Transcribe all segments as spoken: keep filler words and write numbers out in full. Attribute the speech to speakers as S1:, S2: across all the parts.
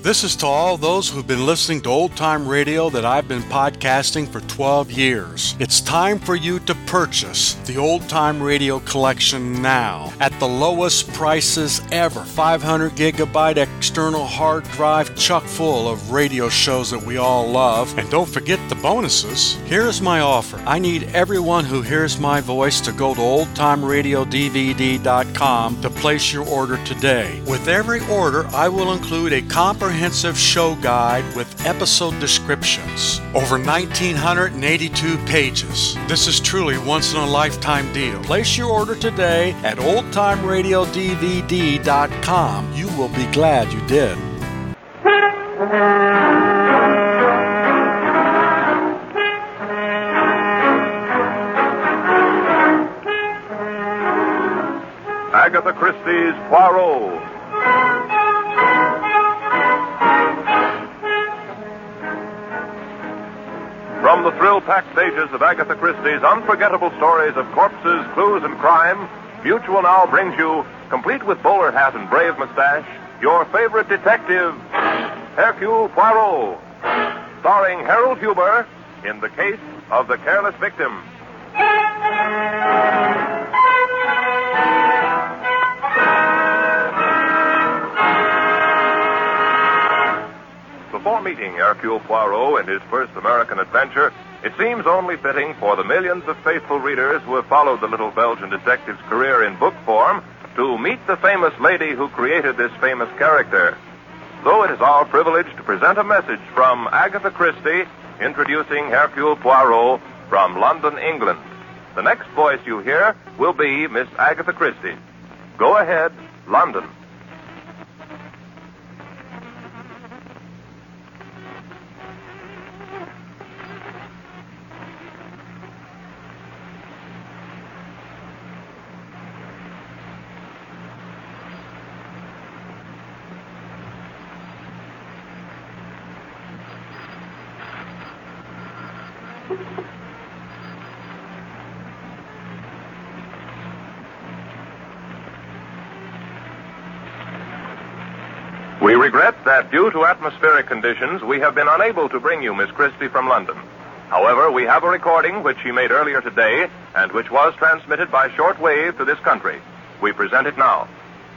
S1: This is to all those who've been listening to Old Time Radio that I've been podcasting for twelve years. It's time for you to purchase the Old Time Radio collection now at the lowest prices ever. five hundred gigabyte external hard drive chock full of radio shows that we all love. And don't forget the bonuses. Here's my offer. I need everyone who hears my voice to go to old time radio d v d dot com to place your order today. With every order, I will include a comprehensive show guide with episode descriptions. Over one thousand nine hundred eighty-two pages. This is truly once in a lifetime deal. Place your order today at old time radio d v d dot com. You will be glad you did.
S2: Agatha Christie's Poirot. From the thrill-packed pages of Agatha Christie's unforgettable stories of corpses, clues, and crime, Mutual now brings you, complete with bowler hat and brave mustache, your favorite detective, Hercule Poirot, starring Harold Huber in The Case of the Careless Victim. Before meeting Hercule Poirot in his first American adventure, it seems only fitting for the millions of faithful readers who have followed the little Belgian detective's career in book form to meet the famous lady who created this famous character. So it is our privilege to present a message from Agatha Christie introducing Hercule Poirot from London, England. The next voice you hear will be Miss Agatha Christie. Go ahead, London. We regret that due to atmospheric conditions, we have been unable to bring you Miss Christie from London. However, we have a recording which she made earlier today and which was transmitted by shortwave to this country. We present it now.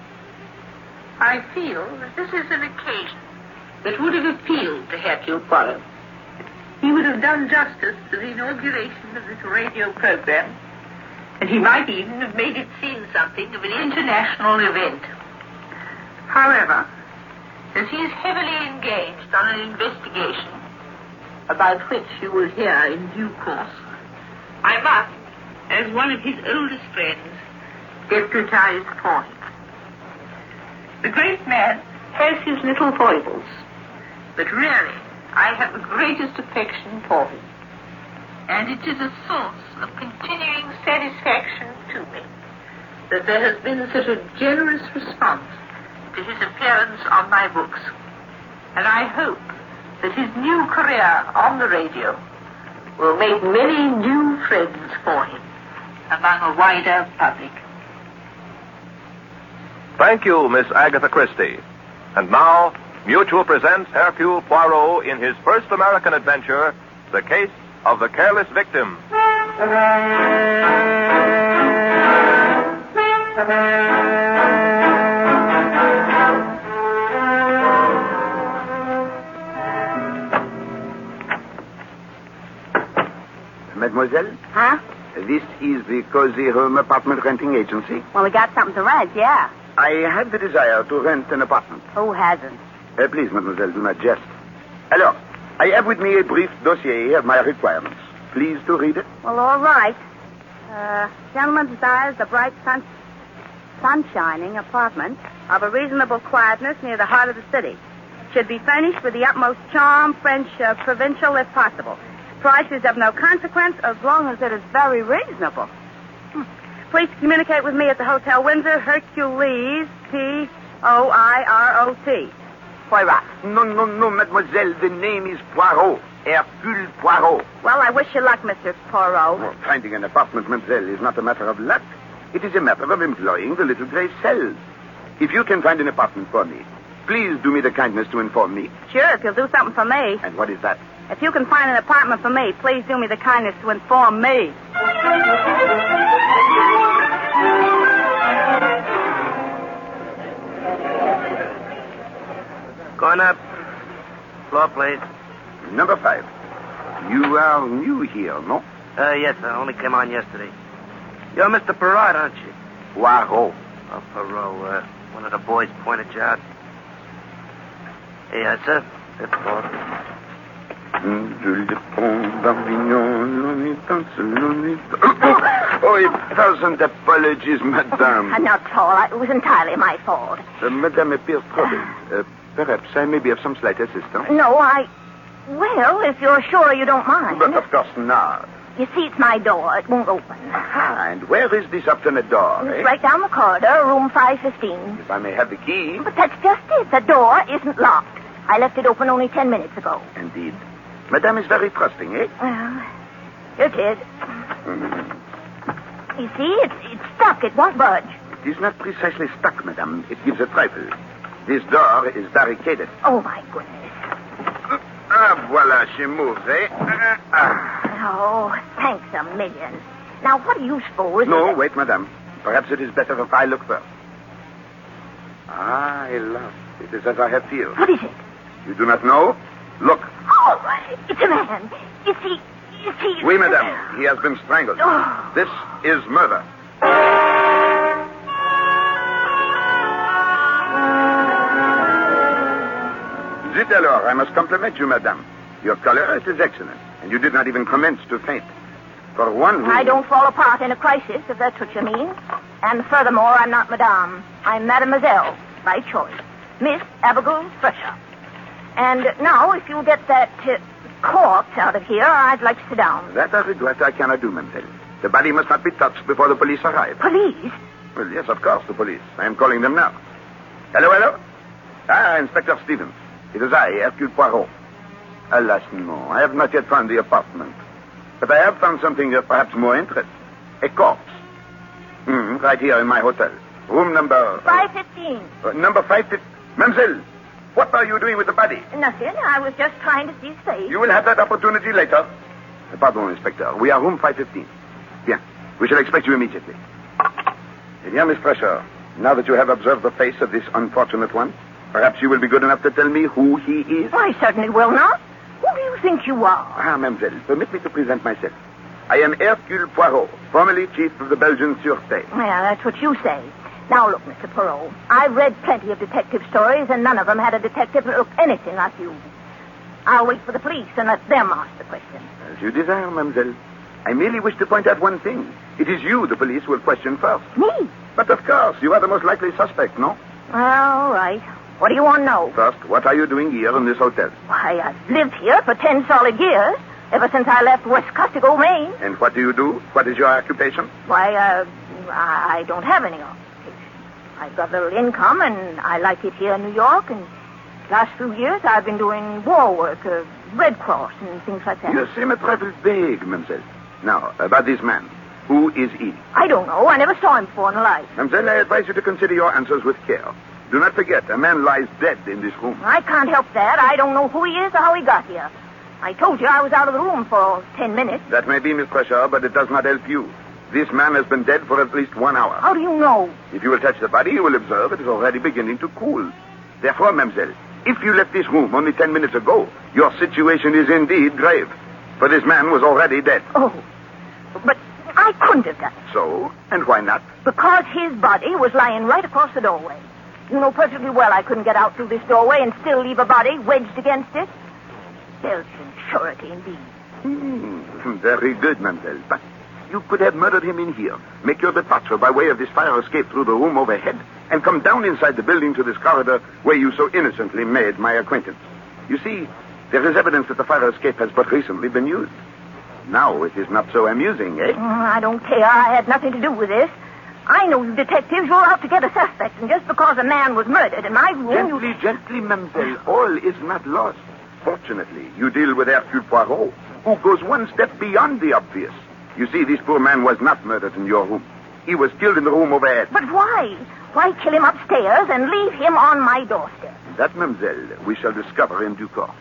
S3: I feel that this is an occasion that would have appealed to Hercule Poirot. He would have done justice to the inauguration of this radio program, and he might even have made it seem something of an international event. However, as he is heavily engaged on an investigation, about which you will hear in due course, I must, as one of his oldest friends, deputize for him. The great man has his little foibles, but really, I have the greatest affection for him, and it is a source of continuing satisfaction to me that there has been such a generous response to his appearance on my books, and I hope that his new career on the radio will make many new friends for him among a wider public.
S2: Thank you, Miss Agatha Christie. And now, Mutual presents Hercule Poirot in his first American adventure, The Case of the Careless Victim.
S4: Mademoiselle?
S5: Huh?
S4: This is the Cozy Home Apartment Renting Agency.
S5: Well, we got something to rent, yeah.
S4: I have the desire to rent an apartment.
S5: Who hasn't?
S4: Uh, please, mademoiselle, do not jest. Alors, I have with me a brief dossier of my requirements. Please to read it.
S5: Well, all right. Uh, gentleman desires a bright sun... sun-shining apartment of a reasonable quietness near the heart of the city. Should be furnished with the utmost charm, French, uh, provincial, if possible. Price is of no consequence as long as it is very reasonable. Hmm. Please communicate with me at the Hotel Windsor, Hercules, P O I R O T. Poirot.
S4: No, no, no, mademoiselle. The name is Poirot. Hercule Poirot.
S5: Well, I wish you luck, Mister Poirot.
S4: Well, finding an apartment, mademoiselle, is not a matter of luck. It is a matter of employing the little gray cells. If you can find an apartment for me, please do me the kindness to inform me.
S5: Sure, if you'll do something for me.
S4: And what is that?
S5: If you can find an apartment for me, please do me the kindness to inform me.
S6: Going up. Floor, please.
S4: Number five. You are new here, no?
S6: Uh, yes, I only came on yesterday. You're Mister Perrot, aren't you?
S4: Poirot.
S6: Oh, Perrot, uh, one of the boys pointed you out. Yes, sir. Fifth floor.
S4: Oh, a thousand apologies, madame.
S5: Uh, not at all. I- It was entirely my fault.
S4: Uh, madame appears troubled. Uh, perhaps I may be of some slight assistance.
S5: No, I... Well, if you're sure you don't mind.
S4: But of course not.
S5: You see, it's my door. It won't open.
S4: Ah, and where is this alternate door?
S5: It's
S4: eh?
S5: right down the corridor, room five fifteen.
S4: If I may have the key.
S5: But that's just it. The door isn't locked. I left it open only ten minutes ago.
S4: Indeed. Madame is very trusting, eh?
S5: Well, you did.
S4: Mm-hmm.
S5: You see, it's, it's stuck. It won't budge.
S4: It is not precisely stuck, madame. It gives a trifle. This door is barricaded.
S5: Oh, my goodness.
S4: Ah, voila, she moves, eh? Ah, ah.
S5: Oh, thanks a million. Now, what do you suppose...
S4: No, wait, madame. Perhaps it is better if I look first. Ah, alas. It is as I have feared.
S5: What is it?
S4: You do not know? Look.
S5: Oh, it's a man. Is he... Is he...
S4: Oui, madame. He has been strangled.
S5: Oh.
S4: This is murder. Zit alors, I must compliment you, madame. Your color is excellent, and you did not even commence to faint. For one who...
S5: I don't fall apart in a crisis, if that's what you mean. And furthermore, I'm not madame. I'm mademoiselle, by choice. Miss Abigail Fresher. And now, if you'll get that uh, corpse out of here, I'd like to sit down.
S4: That I regret I cannot do, mademoiselle. The body must not be touched before the police arrive.
S5: Police?
S4: Well, yes, of course, the police. I am calling them now. Hello, hello? Ah, Inspector Stevens. It is I, Hercule Poirot. Alas, no. I have not yet found the apartment. But I have found something of perhaps more interest. A corpse. Mm, right here in my hotel. Room number...
S5: five fifteen.
S4: Uh, number five fifteen. Mademoiselle, what are you doing with the body?
S5: Nothing. I was just trying to see his face.
S4: You will have that opportunity later. Uh, pardon, Inspector. We are room five fifteen. Bien. We shall expect you immediately. Eh bien, Miss Fresher, now that you have observed the face of this unfortunate one, perhaps you will be good enough to tell me who he is?
S5: I certainly will not. Who do you think you are?
S4: Ah, mademoiselle, permit me to present myself. I am Hercule Poirot, formerly chief of the Belgian Sûreté.
S5: Yeah, that's what you say. Now, look, Mister Poirot, I've read plenty of detective stories, and none of them had a detective that looked anything like you. I'll wait for the police and let them ask the question.
S4: As you desire, mademoiselle. I merely wish to point out one thing. It is you the police will question first.
S5: Me?
S4: But of course, you are the most likely suspect, no?
S5: All right. What do you want to know?
S4: First, what are you doing here in this hotel?
S5: Why, I've lived here for ten solid years, ever since I left West Costigo, Maine.
S4: And what do you do? What is your occupation?
S5: Why, uh, I I don't have any occupation. I've got a little income, and I like it here in New York, and last few years I've been doing war work, uh, Red Cross, and things like that.
S4: You seem a trifle vague, mademoiselle. Now, about this man. Who is he?
S5: I don't know. I never saw him before in my life.
S4: Mademoiselle, I advise you to consider your answers with care. Do not forget, a man lies dead in this room.
S5: I can't help that. I don't know who he is or how he got here. I told you I was out of the room for ten minutes.
S4: That may be, Miss Fresher, but it does not help you. This man has been dead for at least one hour.
S5: How do you know?
S4: If you will touch the body, you will observe it is already beginning to cool. Therefore, mademoiselle, if you left this room only ten minutes ago, your situation is indeed grave. For this man was already dead.
S5: Oh, but I couldn't have done it.
S4: So? And why not?
S5: Because his body was lying right across the doorway. You know perfectly well I couldn't get out through this doorway and still leave a body wedged against it. Belgian surety, indeed.
S4: Hmm, very good, mademoiselle. But you could have murdered him in here, make your departure by way of this fire escape through the room overhead, and come down inside the building to this corridor where you so innocently made my acquaintance. You see, there is evidence that the fire escape has but recently been used. Now it is not so amusing, eh?
S5: Oh, I don't care. I had nothing to do with this. I know you detectives, you're out to get a suspect, and just because a man was murdered in my room...
S4: Gently,
S5: you...
S4: gently, mademoiselle. All is not lost. Fortunately, you deal with Hercule Poirot, who goes one step beyond the obvious. You see, this poor man was not murdered in your room. He was killed in the room overhead.
S5: But why? Why kill him upstairs and leave him on my doorstep?
S4: That, mademoiselle, we shall discover in due course.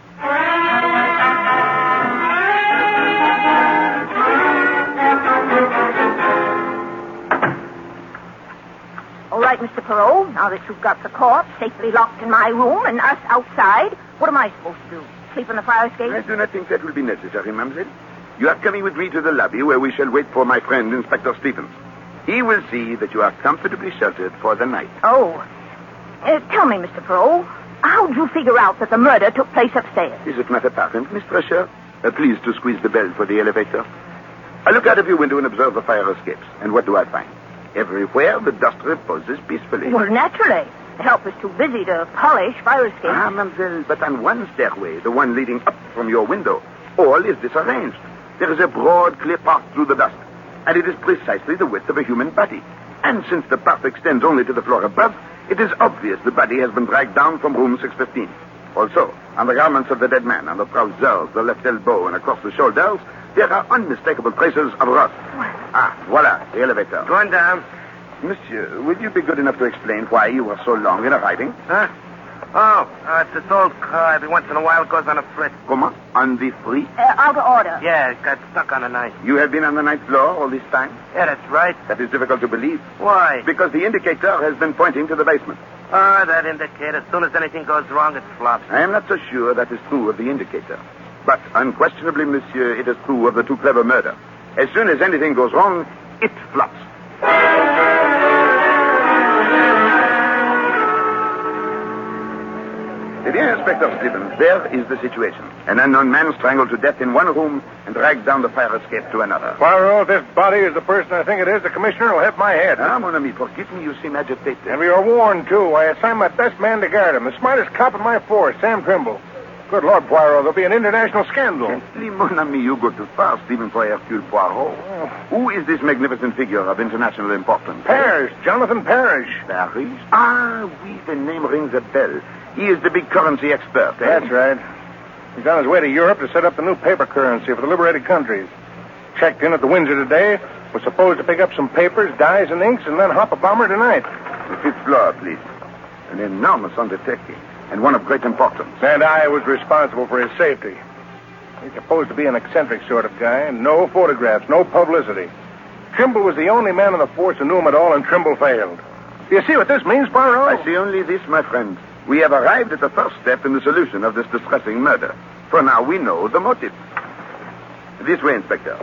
S7: All right, Mister Perot, now that you've got the corpse safely locked in my room and us outside, what am I supposed to do? Sleep on the fire escape?
S4: I do not think that will be necessary, mademoiselle. You are coming with me to the lobby where we shall wait for my friend, Inspector Stevens. He will see that you are comfortably sheltered for the night.
S7: Oh. Uh, tell me, Mister Perot, how did you figure out that the murder took place upstairs?
S4: Is it not apparent, Miss Thresher? Uh, please to squeeze the bell for the elevator. I look out of your window and observe the fire escapes. And what do I find? Everywhere the dust reposes peacefully.
S7: Well, naturally. The help is too busy to polish fire escapes.
S4: Ah, mademoiselle, but on one stairway, the one leading up from your window, all is disarranged. There is a broad, clear path through the dust, and it is precisely the width of a human body. And since the path extends only to the floor above, it is obvious the body has been dragged down from room six fifteen. Also, on the garments of the dead man, on the trousers, the left elbow, and across the shoulders, there are unmistakable traces of rust. Ah, voila, the elevator.
S6: Going down.
S4: Monsieur, will you be good enough to explain why you were so long in arriving?
S6: Huh? Oh, uh, it's this old car. Every once in a while it goes on a frit.
S4: Comment? On the free?
S7: Uh, out of order.
S6: Yeah, it got stuck on the night.
S4: You have been on the ninth floor all this time?
S6: Yeah, that's right.
S4: That is difficult to believe.
S6: Why?
S4: Because the indicator has been pointing to the basement.
S6: Ah, oh, that indicator. As soon as anything goes wrong, it flops.
S4: I am not so sure that is true of the indicator. But unquestionably, monsieur, it is true of the too clever murder. As soon as anything goes wrong, it flops. Eh bien, Inspector Stevens, there is the situation. An unknown man strangled to death in one room and dragged down the fire escape to another.
S8: Poirot, if this body is the person I think it is, the commissioner will have my head.
S4: Ah, mon ami, forgive me, you seem agitated.
S8: And we are warned, too. I assigned my best man to guard him, the smartest cop in my force, Sam Trimble. Good Lord, Poirot, there'll be an international scandal.
S4: Gently, mon ami, you go too fast, even for Hercule Poirot.
S8: Oh.
S4: Who is this magnificent figure of international importance?
S8: Parrish, Jonathan Parrish.
S4: Parrish? Ah, oui, the name rings a bell. He is the big currency expert, eh?
S8: That's right. He's on his way to Europe to set up the new paper currency for the liberated countries. Checked in at the Windsor today. Was supposed to pick up some papers, dyes, and inks, and then hop a bomber tonight.
S4: The fifth floor, please. An enormous undertaking, and one of great importance.
S8: And I was responsible for his safety. He's supposed to be an eccentric sort of guy, and no photographs, no publicity. Trimble was the only man in the force who knew him at all, and Trimble failed. Do you see what this means, Poirot?
S4: I see only this, my friend. We have arrived at the first step in the solution of this distressing murder. For now, we know the motive. This way, Inspector.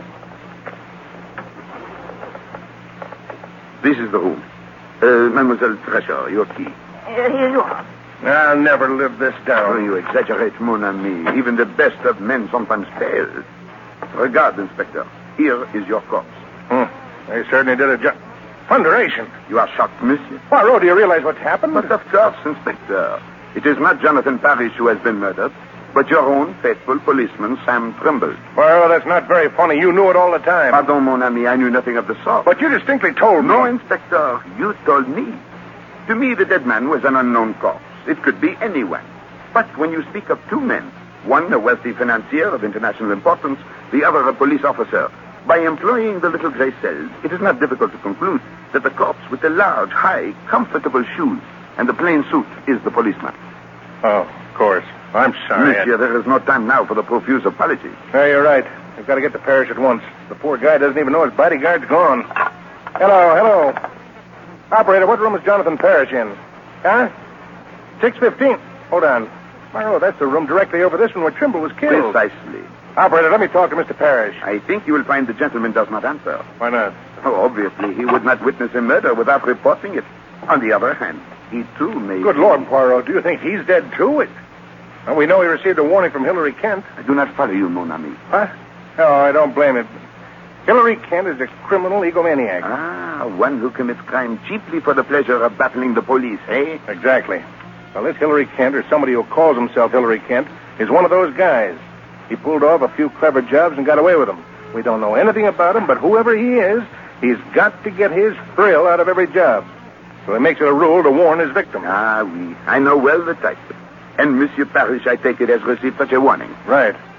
S4: This is the room. Uh, Mademoiselle Thresher, your key.
S7: Uh, here you are.
S8: I'll never live this
S4: Oh,
S8: down.
S4: you exaggerate, mon ami. Even the best of men sometimes fail. Regard, Inspector. Here is your corpse.
S8: Hmm. They certainly did a job. Thunderation.
S4: You are shocked, monsieur?
S8: Poirot, do you realize what's happened?
S4: But of course, Inspector. It is not Jonathan Parrish who has been murdered, but your own faithful policeman, Sam Trimble.
S8: Well, that's not very funny. You knew it all the time.
S4: Pardon, mon ami, I knew nothing of the sort.
S8: But you distinctly told me.
S4: No, Inspector, you told me. To me, the dead man was an unknown corpse. It could be anyone. But when you speak of two men, one a wealthy financier of international importance, the other a police officer, by employing the little gray cells, it is not difficult to conclude that the corpse with the large, high, comfortable shoes and the plain suit is the policeman.
S8: Oh, of course. I'm sorry.
S4: Monsieur, there is no time now for the profuse apology.
S8: Yeah, you're right. We've got to get to Parrish at once. The poor guy doesn't even know his bodyguard's gone. Hello, hello. Operator, what room is Jonathan Parrish in? Huh? six fifteen. Hold on. Oh, that's the room directly over this one where Trimble was killed.
S4: Precisely.
S8: Operator, let me talk to Mister Parrish.
S4: I think you will find the gentleman does not answer.
S8: Why not?
S4: Oh, obviously, he would not witness a murder without reporting it. On the other hand, he too may...
S8: Good Lord, Poirot, do you think he's dead too? It... Well, we know he received a warning from Hillary Kent.
S4: I do not follow you, mon ami.
S8: Huh? No, I don't blame him. Hillary Kent is a criminal egomaniac.
S4: Ah, one who commits crime chiefly for the pleasure of battling the police, eh?
S8: Exactly. Well, this Hillary Kent, or somebody who calls himself Hillary Kent, is one of those guys. He pulled off a few clever jobs and got away with them. We don't know anything about him, but whoever he is, he's got to get his thrill out of every job. So he makes it a rule to warn his victim.
S4: Ah, oui. I know well the type. And Monsieur Parrish, I take it, has received such a warning.
S8: Right.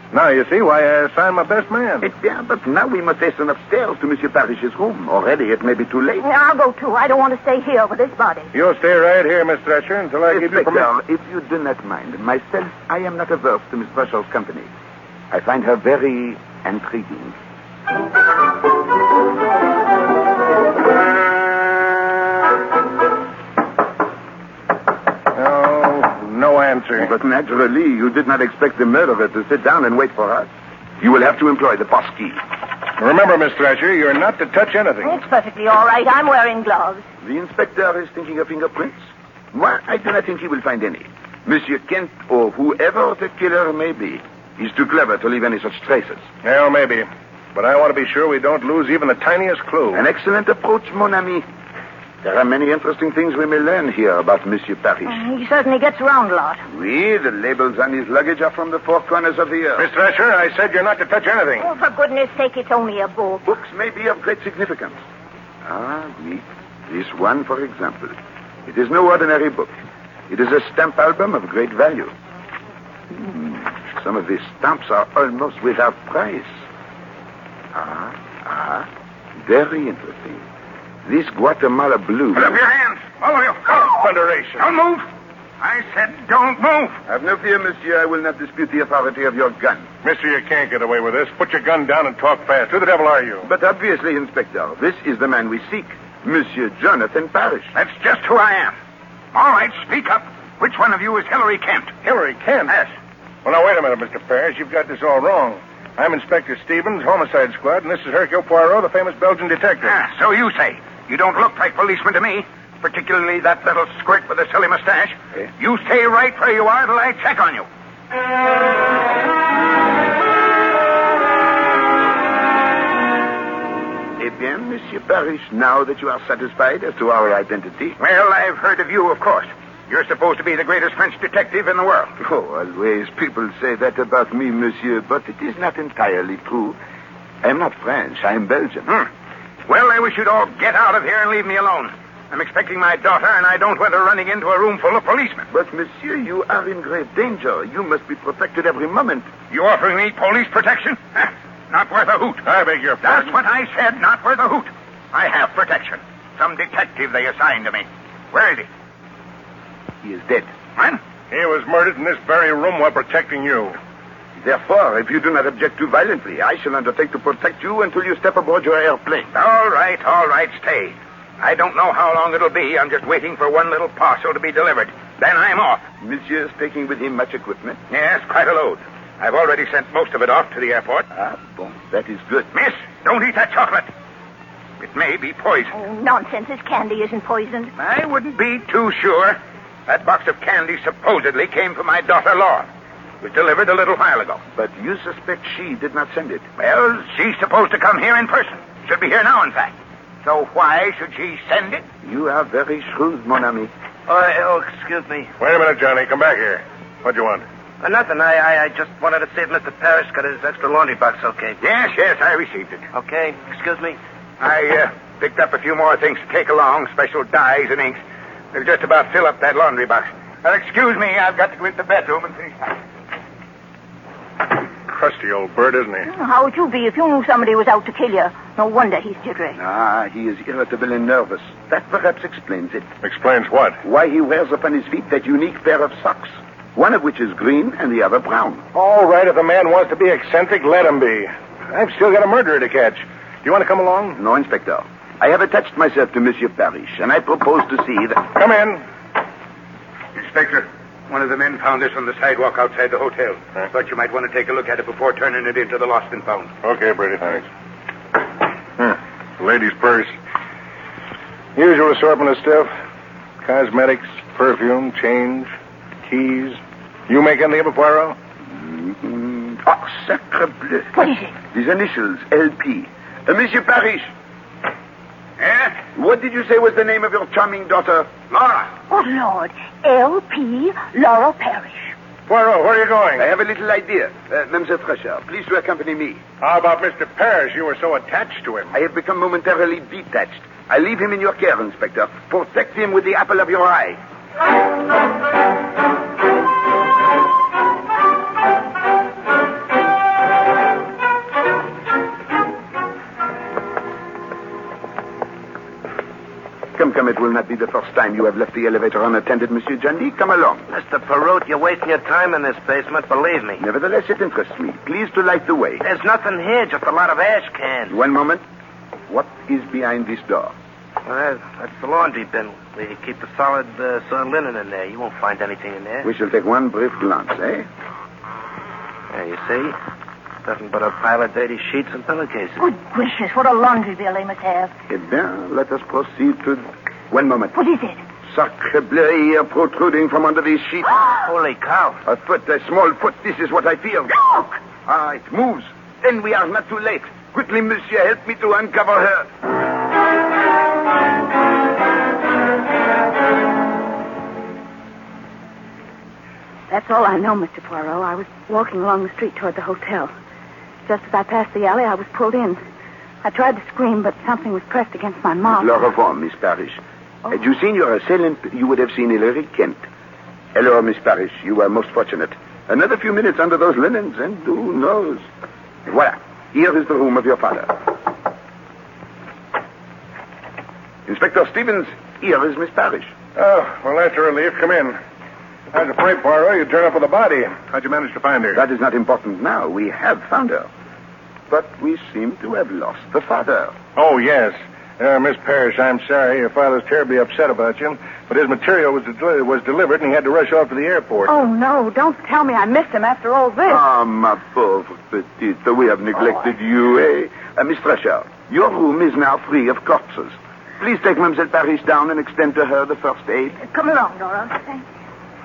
S8: Now you see why I assigned my best man.
S4: Eh bien, but now we must hasten upstairs to Monsieur Parrish's room. Already it may be too late.
S7: Yeah, I'll go too. I don't want to stay here with this body.
S8: You'll stay right here, Miss Thresher, until I give you permission.
S4: Inspector, if you do not mind, myself, I am not averse to Miss Thresher's company. I find her very intriguing.
S8: No, no answer.
S4: But naturally, you did not expect the murderer to sit down and wait for us. You will have to employ the pass key.
S8: Remember, Miss Thresher, you're not to touch anything.
S7: It's perfectly all right. I'm wearing gloves.
S4: The inspector is thinking of fingerprints. Well, I do not think he will find any. Monsieur Kent, or whoever the killer may be, is too clever to leave any such traces.
S8: Well, maybe. But I want to be sure we don't lose even the tiniest clue.
S4: An excellent approach, mon ami. There are many interesting things we may learn here about Monsieur Parrish.
S7: Mm, he certainly gets around a lot.
S4: Oui, the labels on his luggage are from the four corners of the earth.
S8: Miss Thresher, I said you're not to touch anything.
S7: Oh, for goodness sake, it's only a book.
S4: Books may be of great significance. Ah, oui. This one, for example. It is no ordinary book. It is a stamp album of great value. Hmm. Some of these stamps are almost without price. Ah, ah. Very interesting. This Guatemala blue...
S6: Put up your hands, all of you.
S8: Oh, thunderation.
S6: Don't move. I said don't move.
S4: Have no fear, monsieur. I will not dispute the authority of your gun.
S8: Mister, you can't get away with this. Put your gun down and talk fast. Who the devil are you?
S4: But obviously, Inspector, this is the man we seek. Monsieur Jonathan Parrish.
S6: That's just who I am. All right, speak up. Which one of you is Hillary Kent?
S8: Hillary Kent?
S6: Yes.
S8: Well, now, wait a minute, Mister Parrish. You've got this all wrong. I'm Inspector Stevens, Homicide Squad, and this is Hercule Poirot, the famous Belgian detective.
S6: Ah, so you say. You don't look like policemen to me, particularly that little squirt with a silly mustache.
S4: Eh?
S6: You stay right where you are till I check on you.
S4: Eh bien, Monsieur Parrish, now that you are satisfied as to our identity...
S6: Well, I've heard of you, of course. You're supposed to be the greatest French detective in the world.
S4: Oh, always people say that about me, monsieur, but it is not entirely true. I am not French. I am Belgian.
S6: Hmm. Well, I wish you'd all get out of here and leave me alone. I'm expecting my daughter, and I don't want her running into a room full of policemen.
S4: But, monsieur, you are in great danger. You must be protected every moment.
S6: You offering me police protection? Huh. Not worth a hoot.
S8: I beg your pardon.
S6: That's what I said, not worth a hoot. I have protection. Some detective they assigned to me. Where is he?
S4: He is dead.
S6: What?
S8: He was murdered in this very room while protecting you.
S4: Therefore, if you do not object too violently, I shall undertake to protect you until you step aboard your airplane.
S6: All right, all right, stay. I don't know how long it'll be. I'm just waiting for one little parcel to be delivered. Then I'm off.
S4: Monsieur is taking with him much equipment?
S6: Yes, quite a load. I've already sent most of it off to the airport.
S4: Ah, bon. That is good.
S6: Miss, don't eat that chocolate. It may be poison.
S7: Oh, nonsense. This candy isn't poisoned.
S6: I wouldn't be too sure. That box of candy supposedly came from my daughter, Laura. It was delivered a little while ago.
S4: But you suspect she did not send it?
S6: Well, she's supposed to come here in person. Should be here now, in fact. So why should she send it?
S4: You are very shrewd, mon ami.
S6: Oh, oh excuse me.
S8: Wait a minute, Johnny. Come back here. What'd you want?
S6: Uh, nothing. I, I I just wanted to see if Mister Parrish got his extra laundry box okay. Yes, yes, I received it. Okay. Excuse me. I uh, picked up a few more things to take along, special dyes and inks. They'll just about fill up that laundry box. Well, excuse me, I've got to go into the bedroom and finish.
S8: Crusty old bird, isn't he?
S7: Oh, how would you be if you knew somebody was out to kill you? No wonder he's jittery.
S4: Ah, he is irritable and nervous. That perhaps explains it.
S8: Explains what?
S4: Why he wears upon his feet that unique pair of socks. One of which is green and the other brown.
S8: All right, if the man wants to be eccentric, let him be. I've still got a murderer to catch. Do you want to come along?
S4: No, Inspector. I have attached myself to Monsieur Parrish, and I propose to see that...
S8: Come in.
S6: Inspector, one of the men found this on the sidewalk outside the hotel.
S8: Huh?
S6: Thought you might want to take a look at it before turning it into the lost and found.
S8: Okay, Brady, thanks. Hmm. Lady's purse. Usual assortment of stuff. Cosmetics, perfume, change, keys. You make anything of it, Poirot?
S4: Mm-hmm. Oh, sacre bleu.
S7: What is it?
S4: These initials, L P. Uh, Monsieur Parrish.
S6: Eh?
S4: What did you say was the name of your charming daughter?
S6: Laura.
S7: Oh, Lord. L P. Laura Parrish.
S8: Poirot, where are you going?
S4: I have a little idea. Uh, Mademoiselle Thresher, please to accompany me.
S8: How about Mister Parrish? You were so attached to him.
S4: I have become momentarily detached. I leave him in your care, Inspector. Protect him with the apple of your eye. Welcome. It will not be the first time you have left the elevator unattended, Monsieur Jandy. Come along.
S6: Mister Perrault, you're wasting your time in this basement, believe me.
S4: Nevertheless, it interests me. Please to light the way.
S6: There's nothing here, just a lot of ash cans.
S4: One moment. What is behind this door?
S6: Well, that's the laundry bin. We keep the solid uh, soiled linen in there. You won't find anything in there.
S4: We shall take one brief glance, eh?
S6: There, you see? Nothing but a pile of dirty sheets and pillowcases.
S7: Good gracious, what a laundry bill they must have.
S4: Eh bien, let us proceed to... One moment.
S7: What is it?
S4: Sacre bleu, here protruding from under these sheets.
S6: Holy cow.
S4: A foot, a small foot. This is what I feel.
S7: Look!
S4: Ah, it moves. Then we are not too late. Quickly, monsieur, help me to uncover her.
S5: That's all I know, Mister Poirot. I was walking along the street toward the hotel. Just as I passed the alley, I was pulled in. I tried to scream, but something was pressed against my mouth.
S4: Le revoir, Miss Parrish.
S5: Oh.
S4: Had you seen your assailant, you would have seen Hilary Kent. Hello, Miss Parrish. You are most fortunate. Another few minutes under those linens, and who knows? Voilà. Here is the room of your father. Inspector Stevens, here is Miss Parrish.
S8: Oh, well, that's a relief. Come in. I was afraid, Poirot, you'd turn up with a body. How'd you manage to find her?
S4: That is not important now. We have found her. But we seem to have lost the father.
S8: Oh, yes. Uh, Miss Parrish, I'm sorry. Your father's terribly upset about you. But his material was, de- was delivered, and he had to rush off to the airport.
S5: Oh, no. Don't tell me I missed him after all this.
S4: Ah, ma pauvre petite. We have neglected oh, you, eh? Uh, Miss Thresher, your room is now free of corpses. Please take Mademoiselle Parrish down and extend to her the first aid.
S7: Come along, Dora. Thank you.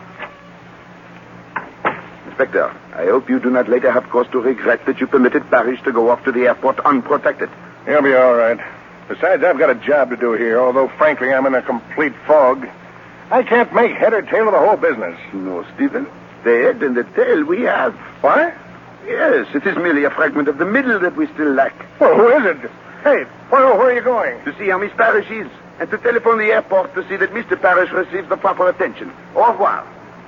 S4: Inspector, I hope you do not later have cause to regret that you permitted Parrish to go off to the airport unprotected.
S8: He'll be all right. Besides, I've got a job to do here, although, frankly, I'm in a complete fog. I can't make head or tail of the whole business.
S4: No, Stephen. The head and the tail we have.
S8: What?
S4: Yes, it is merely a fragment of the middle that we still lack.
S8: Well, who is it? Hey, where, where are you going?
S4: To see how Miss Parrish is, and to telephone the airport to see that Mister Parrish receives the proper attention. Au revoir.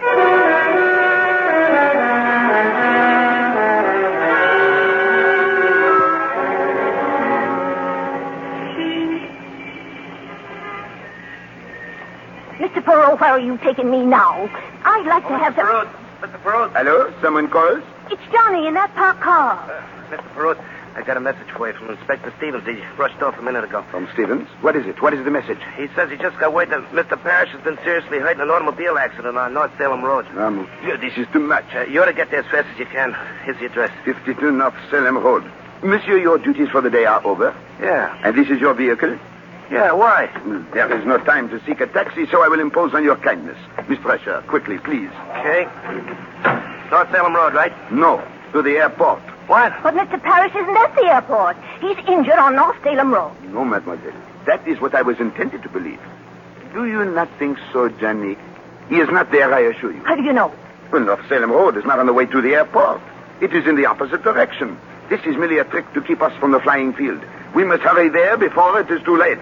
S7: Mister Perrault, where are you taking me now? I'd like
S6: oh,
S7: to have
S6: Mister
S7: some...
S6: Perrault. Mister Perrault.
S4: Hello? Someone calls?
S7: It's Johnny in that parked car.
S6: Uh, Mister Perrault, I got a message for you from Inspector Stevens. He rushed off a minute ago.
S4: From Stevens? What is it? What is the message?
S6: He says he just got word that Mister Parrish has been seriously hurt in an automobile accident on North Salem Road.
S4: Um, this is too much.
S6: Uh, you ought to get there as fast as you can. Here's the address.
S4: fifty-two North Salem Road. Monsieur, your duties for the day are over.
S6: Yeah.
S4: And this is your vehicle?
S6: Yeah, why?
S4: There is no time to seek a taxi, so I will impose on your kindness. Miss Thresher, quickly, please.
S6: Okay. North Salem Road, right?
S4: No, to the airport.
S6: What?
S7: But Mister Parrish isn't at the airport. He's injured on North Salem Road.
S4: No, mademoiselle. That is what I was intended to believe. Do you not think so, Johnny? He is not there, I assure you.
S7: How do you know?
S4: Well, North Salem Road is not on the way to the airport. It is in the opposite direction. This is merely a trick to keep us from the flying field. We must hurry there before it is too late.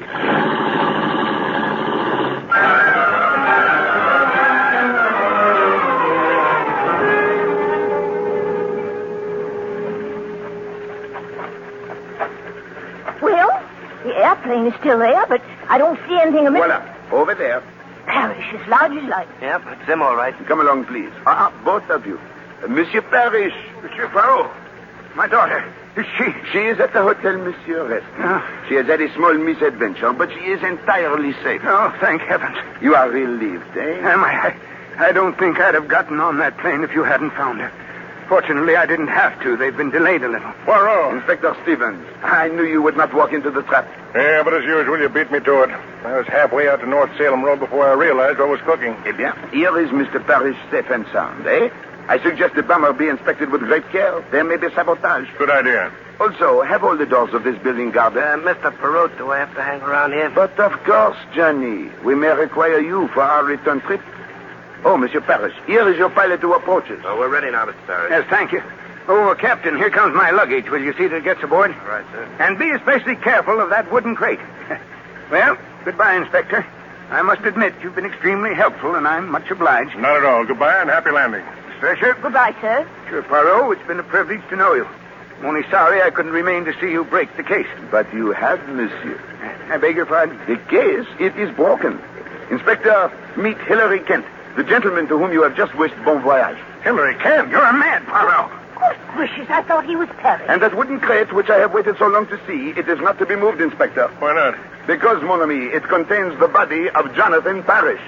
S7: Well, the airplane is still there, but I don't see anything of it.
S4: Voila, over there.
S7: Parrish, as large as life.
S6: Yep, it's him all right.
S4: Come along, please. Ah, both of you. Uh, Monsieur Parrish.
S6: Monsieur Poirot. My daughter. Is she?
S4: She is at the Hotel Monsieur Rest.
S6: Oh.
S4: She has had a small misadventure, but she is entirely safe.
S6: Oh, thank heavens.
S4: You are relieved, eh?
S6: Am I? I don't think I'd have gotten on that plane if you hadn't found her. Fortunately, I didn't have to. They've been delayed a little.
S8: Poirot.
S4: Inspector Stevens, I knew you would not walk into the trap.
S8: Yeah, but as usual, you beat me to it. I was halfway out to North Salem Road before I realized what was cooking.
S4: Eh bien, here is Mister Parrish safe and sound, eh? I suggest the bomber be inspected with great care. There may be sabotage.
S8: Good idea.
S4: Also, have all the doors of this building guarded.
S6: Uh, Mister Perrault, do I have to hang around here?
S4: But of course, Johnny. We may require you for our return trip. Oh, Monsieur Parrish, here is your pilot who approaches.
S6: Oh, we're ready now, Mister Parrish.
S9: Yes, thank you. Oh, Captain, here comes my luggage. Will you see that it gets aboard?
S6: All right, sir.
S9: And be especially careful of that wooden crate. Well, goodbye, Inspector. I must admit you've been extremely helpful, and I'm much obliged.
S8: Not at all. Goodbye and happy landing.
S9: Thresher.
S7: Goodbye, sir.
S9: Monsieur Poirot, it's been a privilege to know you. I'm only sorry I couldn't remain to see you break the case.
S4: But you have, monsieur.
S9: I beg your pardon?
S4: The case, it is broken. Inspector, meet Hillary Kent, the gentleman to whom you have just wished bon voyage.
S9: Hillary Kent? You're a mad, Poirot.
S7: Good gracious, I thought he was Perry.
S4: And that wooden crate which I have waited so long to see, it is not to be moved, Inspector.
S8: Why not?
S4: Because, mon ami, it contains the body of Jonathan Parrish.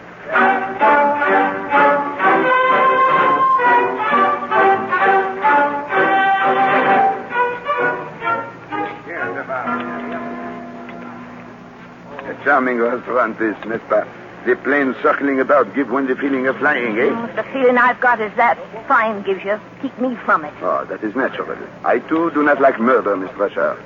S4: A charming restaurant this, n'est-ce pas? The planes circling about give one the feeling of flying, eh?
S7: Mm, the feeling I've got is that fine gives you. Keep me from it.
S4: Oh, that is natural. I, too, do not like murder, Miss Rusher.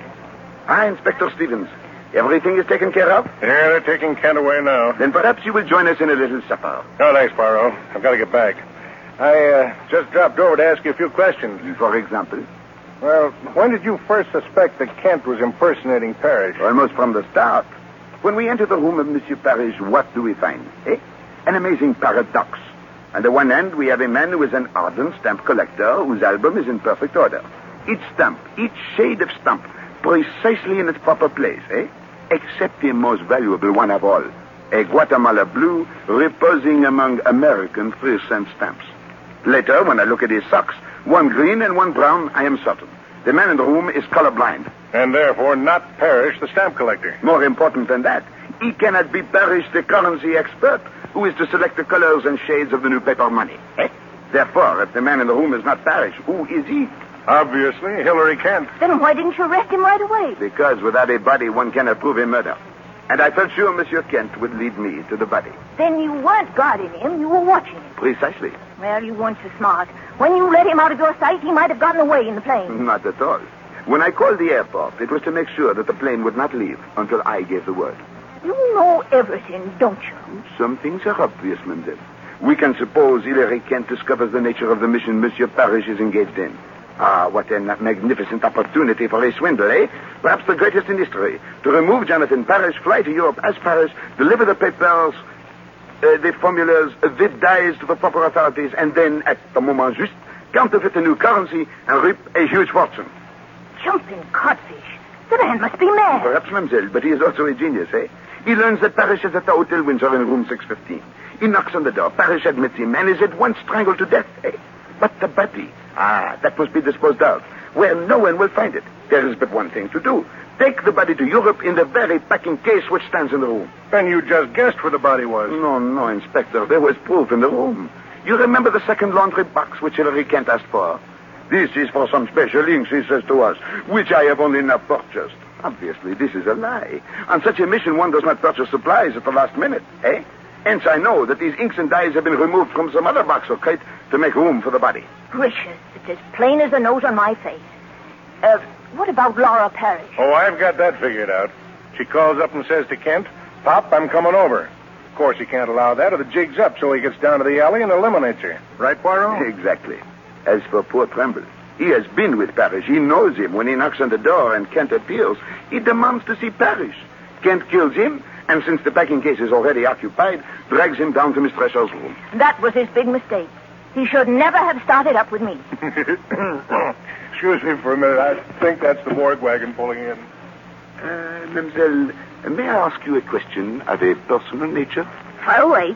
S4: Ah, Inspector Stevens. Everything is taken care of?
S8: Yeah, they're taking Kent away now.
S4: Then perhaps you will join us in a little supper.
S8: No, thanks, Poirot. I've got to get back. I uh, just dropped over to ask you a few questions.
S4: For example?
S8: Well, when did you first suspect that Kent was impersonating Parrish?
S4: Almost from the start. When we enter the room of Monsieur Parrish, what do we find? Eh? An amazing paradox. On the one hand, we have a man who is an ardent stamp collector whose album is in perfect order. Each stamp, each shade of stamp, precisely in its proper place, eh? Except the most valuable one of all, a Guatemala blue reposing among American three cent stamps. Later, when I look at his socks, one green and one brown, I am certain. The man in the room is colorblind.
S8: And therefore not Parrish, the stamp collector.
S4: More important than that, he cannot be Parrish, the currency expert, who is to select the colors and shades of the new paper money. Eh? Therefore, if the man in the room is not Parrish, who is he?
S8: Obviously, Hillary Kent.
S7: Then why didn't you arrest him right away?
S4: Because without a body, one cannot prove a murder. And I felt sure Monsieur Kent would lead me to the body.
S7: Then you weren't guarding him, you were watching him.
S4: Precisely.
S7: Well, you weren't so smart. When you let him out of your sight, he might have gotten away in the plane.
S4: Not at all. When I called the airport, it was to make sure that the plane would not leave until I gave the word.
S7: You know everything, don't you?
S4: Some things are obvious, Mademoiselle. We can suppose Hillary Kent discovers the nature of the mission Monsieur Parrish is engaged in. Ah, what a magnificent opportunity for a swindle, eh? Perhaps the greatest in history. To remove Jonathan Parrish, fly to Europe as Parrish, deliver the papers, uh, the formulas, uh, the dies to the proper authorities, and then, at the moment juste, counterfeit a new currency and reap a huge fortune.
S7: Jumping codfish. The man must be mad.
S4: Perhaps, mademoiselle, but he is also a genius, eh? He learns that Parrish is at the Hotel Windsor in room six fifteen. He knocks on the door. Parrish admits him and is at once strangled to death, eh? But the body, ah, that must be disposed of, where no one will find it. There is but one thing to do. Take the body to Europe in the very packing case which stands in the room.
S8: Then you just guessed where the body was.
S4: No, no, Inspector. There was proof in the room. You remember the second laundry box which Hillary Kent asked for? This is for some special inks, he says to us, which I have only now purchased. Obviously, this is a lie. On such a mission, one does not purchase supplies at the last minute, eh? Hence, I know that these inks and dyes have been removed from some other box or crate to make room for the body.
S7: Gracious, it's as plain as the nose on my face. Uh, what about Laura Parrish?
S8: Oh, I've got that figured out. She calls up and says to Kent, Pop, I'm coming over. Of course, he can't allow that or the jig's up, so he gets down to the alley and eliminates her. Right, Poirot?
S4: Exactly. As for poor Tremble, he has been with Parrish. He knows him. When he knocks on the door and Kent appears, he demands to see Parrish. Kent kills him, and since the packing case is already occupied, drags him down to Miss Thresher's room.
S7: That was his big mistake. He should never have started up with me.
S8: Excuse me for a minute. I think that's the morgue wagon pulling in.
S4: Uh, Mademoiselle, may I ask you a question of a personal nature?
S7: Far away.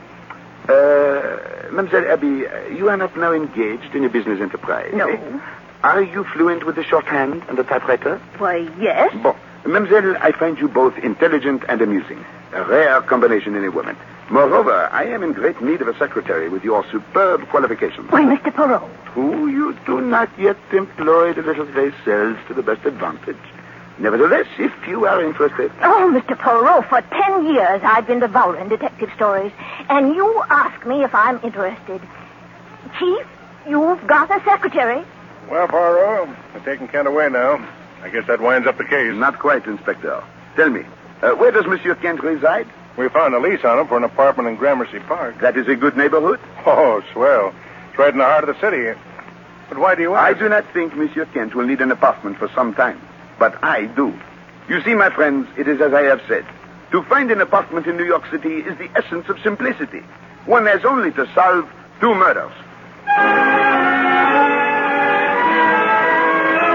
S4: Uh, Mademoiselle Abby, you are not now engaged in a business enterprise,
S7: No.
S4: eh? Are you fluent with the shorthand and the typewriter?
S7: Why, yes.
S4: Bon. Mademoiselle, I find you both intelligent and amusing. A rare combination in a woman. Moreover, I am in great need of a secretary with your superb qualifications.
S7: Why, Mister Poirot.
S4: Who you do not yet employ the little gray cells to the best advantage. Nevertheless, if you are interested...
S7: Oh, Mister Poirot, for ten years I've been devouring detective stories, and you ask me if I'm interested. Chief, you've got a secretary.
S8: Well, Poirot, they're taking Kent away now. I guess that winds up the case.
S4: Not quite, Inspector. Tell me, uh, where does Monsieur Kent reside?
S8: We found a lease on him for an apartment in Gramercy Park.
S4: That is a good neighborhood?
S8: Oh, swell. It's right in the heart of the city. But why do you ask?
S4: I do not think Monsieur Kent will need an apartment for some time. But I do. You see, my friends, it is as I have said. To find an apartment in New York City is the essence of simplicity. One has only to solve two murders.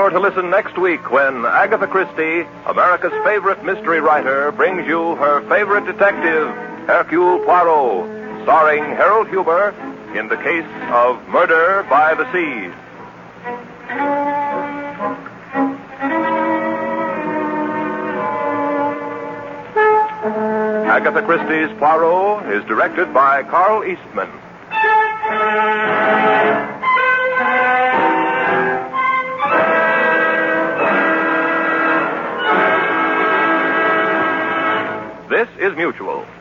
S2: sure to listen next week when Agatha Christie, America's favorite mystery writer, brings you her favorite detective, Hercule Poirot, starring Harold Huber in the case of Murder by the Sea. Agatha Christie's Poirot is directed by Carl Eastman. This is Mutual.